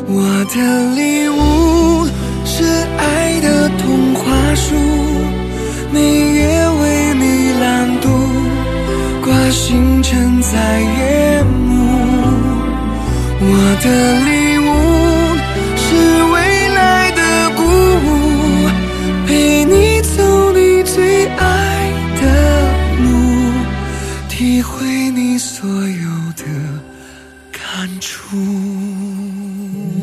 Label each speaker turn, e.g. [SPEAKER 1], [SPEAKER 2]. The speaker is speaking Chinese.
[SPEAKER 1] 我的礼物是爱的童话书，每夜为你朗读，挂星辰在夜幕。我的礼物是未来的鼓舞，陪你走你最爱的路，体会你所有的感触。